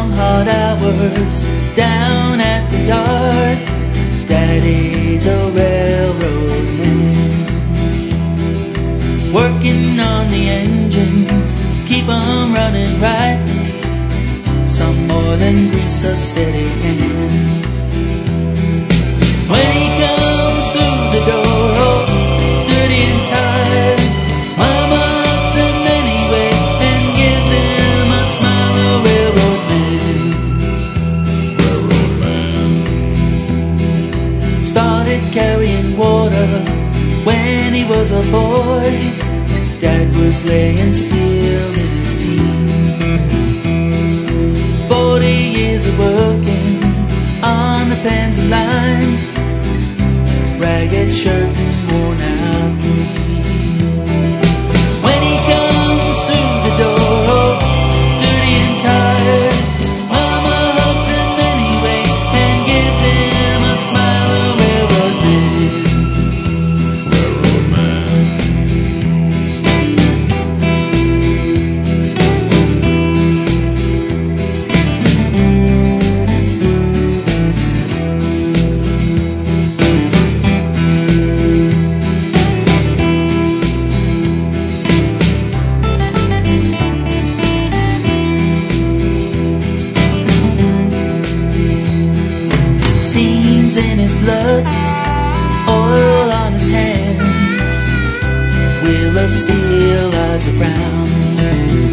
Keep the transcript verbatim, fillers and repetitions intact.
long hard hours down at the yard. Daddy's a railroad man, working on the engines, keep 'em running right. Some more than grease, a steady hand. When he comes through the door, oh, dirty and tired, Mama hugs him anyway and gives him a smile. A railroad man, railroad man. Started carrying water when he was a boy. Dad was laying still in his teens. Forty years of working on the Penza line, ragged shirt and worn out jeans. When he comes through the door, dirty and tired, Mama hugs him anyway and gives him a smile. A railroad man, railroad man. Steams in his blood, oil on his hands, wheel of steel lies around.